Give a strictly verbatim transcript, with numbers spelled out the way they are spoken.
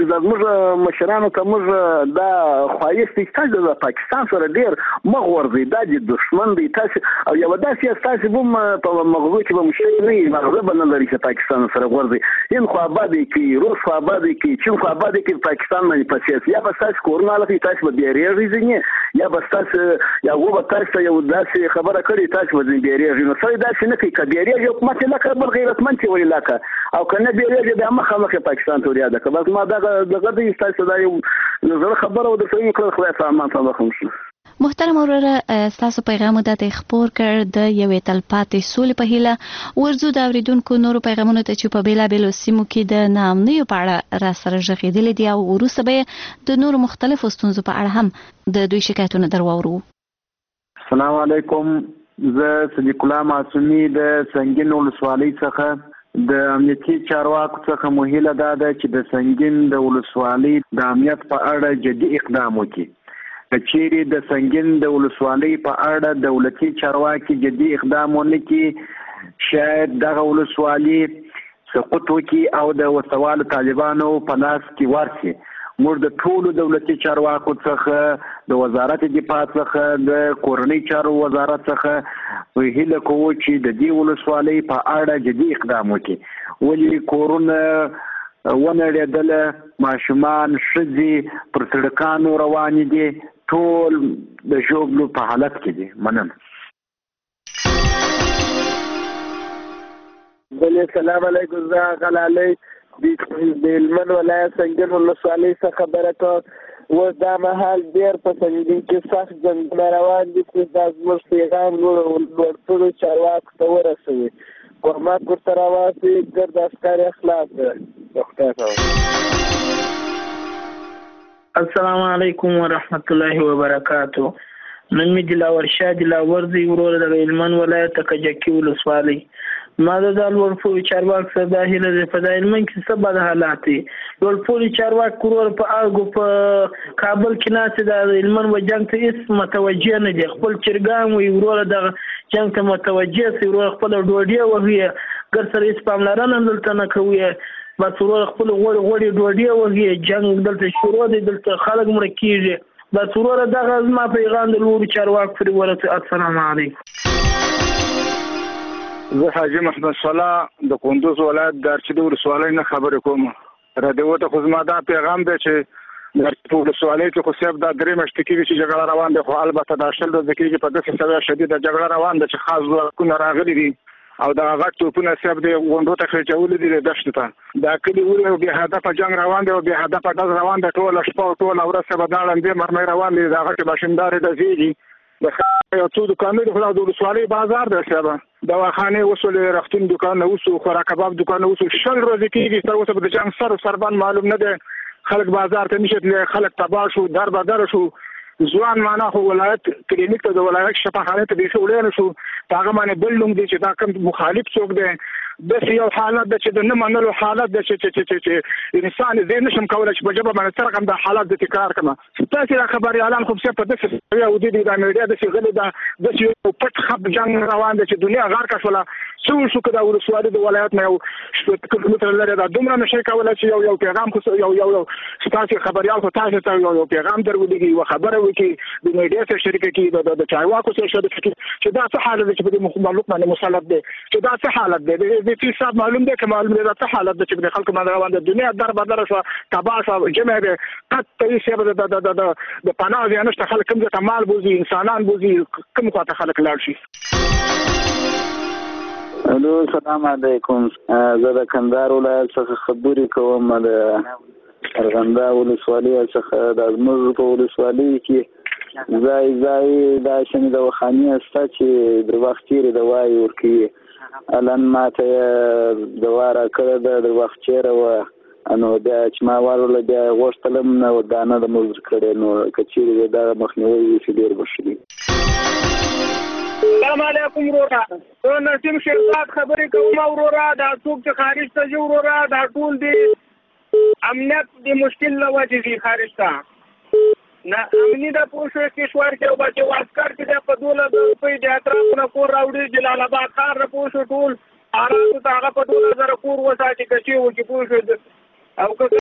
د موږ مشرانو ته موږ دا خواهش دی چې د پاکستان سره ډیر مغورځي دا د دشمن دی تاسو او یو داسې تاسو هم په مغزو کې به مشکل نه وي مغزه به نه لري چې پاکستان سره ورځي هند خو آبادي کې روس خو آبادي کې چین خو آبادي کې پاکستان باندې پسې یا به تاسو کورونه لکه تاسو به بیریږي ځنه یا به تاسو یا وګ تاسو یو داسې خبره کړې تاسو به بیریږي نو څه داسې نه کوي کبیریږي حکومت لکه بل غیرتمن چې ویل لکه او کنه بیریږي د مخه مخه پاکستان ته یاد کړه بس ما دا دغه د تاسو دا یو زړه خبره و د څه کړل خو سامان سم خو محترم وروره ستاسو پیغام د خبر کړ د یوې تلپاتې سولې په هیله ورزو د اوریدونکو نورو پیغامونو ته چې په بیلابېلو سیمو کې د ناامنیو په اړه را سره ژغېدلي دي او وروسته به د نورو مختلفو ستونزو په اړه هم د دوی شکایتونه در واورو. السلام علیکم، زه صدیق الله معصومي د سنگین ولسوالۍ څخه د امنیتي چارواکو څخه مهیله دا ده چې د سنگین د ولسوالۍ د امنیت په اړه جدي اقدام وکړي. کچېرې د سنگین د ولسوالۍ په اړه دولتي چارواکي جدي اقدام ونه کړي شاید دغه ولسوالۍ سقوط وکړي او د وسوالو طالبانو په لاس کې ورشي. موږ د ټولو دولتي چارواکو څخه د وزارت دفاع څخه د کورنۍ چارو وزارت څخه هیله کوو چې د دې ولسوالۍ په اړه جدي اقدام وکړي. ولې کورونه ونړېدله، ماشومان ښځې پر سړکانو روانې دي، ټول د ژوبلو په حالت کې دي. مننه. بله سلام علیکم، زه غلالی د هلمند ولایت سنگین ولسوالۍ څخه خبره کوم. اوس دا مهال ډېر په سنګین کې سخت جنګونه روان دي چې دا زموږ پیغام لوړپوړو چارواکو ته ورسوي. کومک ورته راواسي ګرد عسکر اخلاص ده. السلام علیکم ورحمت الله وبرکاتو. نن می دلاور شاه دلاور دی ورور د هلمند ولایت کجکی ولسوالۍ. ما د لوړپوړو چارواکو سره دا هیله ده په هلمند کې څه بد حالات دي. لوړپوړو چارواکو ورور په اګو په کابل کې ناست د هلمند و جنګ ته هیڅ متوجه نه دي. خپل چرګان وي ورور د جنګ ته متوجه سي، ورور خپل ډوډۍ وهي ګر سره هیڅ پاملرنه دلته نه کوي. بس ورور خپل غوړي غوړي ډوډۍ وهي، جنګ دلته شروع دی، دلته خلک مړه کېږي. بس ورور دغه زما پیغام د لوړو چارواکو پورې ورسوي. السلام علیکم. زه حاجي محمد صلاح د کندوز ولایت د ارچدي ولسوالۍ نه خبرې کوم. راډیو ته خو زما دا پیغام دی چې د ارچدي ولسوالۍ کې خو صرف دا درې میاشتې کېږي چې جګړه روان دی، خو البته دا شل ورځې کېږي په داسې سویه شدیده جګړه روان ده چې خاص ځواکونه راغلي دي او دغه غټ توپونه صرف د غونډو ته خېچولي دي د دښتو ته. دا کلي ولې بې هدفه جنګ روان دی او بې هدفه ډز روان دی. ټوله شپه او ټوله ورځ به دا ړندې مرمۍ روان دي، دا غټې باشندارې ډزېږي. د ښار یو څو دوکانونه دي، خو د ولسوالۍ بازار دی صاحبه. دواخانې وسولې، رختون دوکانونه وسو، خوراک کباب دوکانونه وسو. شل ورځې کېږي تر اوسه به د جنګ سر سربند معلوم نه دی. خلک بازار ته نشي تللی، خلک تباه شو، در بدره شو. ځوان معنا خو ولایت کلینیک ته د ولایت شفاخانې ته بیخي وړی نه شو. په هغه باندې بل نوم دی چې دا کوم مخالف څوک دی. داسې یو حالت ده چې د نه منلو حالت ده چې انسان زه نشم کولی چې په ژبه باندې څه رقم دا حالت د تکرار کړم. تاسې دا خبریالان خو صرف په داسې سویه ودې دي، دا میډیا داسې غلې ده، داسې یو پټ خپ جنګ روان دی چې دنیا غرقه شوله. څه وشو که دا ولسوالي د ولایت نه یو شپېته کیلومتره لرې ده، دومره نشئ کولی چې یو یو پیغام خو یو یو یو ستاسې خبریال خو تاسې ته یو یو پیغام در ولېږي، یوه خبره وکړي، د میډیا سره شریکه کړي، د چارواکو سره شریکه کړي چې دا څه حالت دی چې په دې مخلوق باندې مسلط دی، چې دا څه حالت دی. د دې حساب معلوم دی که معلوم دی دا څه حالت دی چې د خلکو باندې روان دی. دنیا در بدره شوه، تباه شوه، جمع دی، قط هېڅ د پناه ځای نشته. خلک کوم ځای ته مال بوځي، انسانان بوځي، کوم خوا ته خلک لاړ شي. الو سلام علیکم، زه د کندهار ولایت څخه خبرې کوم. د ارغنده ولسوالۍ څخه د زموږ په ولسوالۍ کې ځای ځای دا شنې دواخانې شته چې در وخت تېرې دوایې ورکوي. الان ماته یې دوا راکړې ده، در وخت چېرې وه، نو بیا چې ما واورله بیا یې غوښتلم نه دا نه ده مزر کړې. نو که چېرې د دغه مخنیوی وشي ډېر به ښه وي. السلام علیکم وروره، زه نسیم شیرزاد خبرې کوم. وروره دا څوک چې خارج ته ځي وروره دا ټول د امنیت د مشکل له وجې ځي خارج ته. نه امني د پوه شوې کشور کې او بچې واسکر کې دی په دولس روپۍ د اطرافونه کور راوړي. جلال آباد ښار نه پوه شو ټول ارادو ته هغه په دولس زره کور وساتي که چی وکړي پوه شو. او که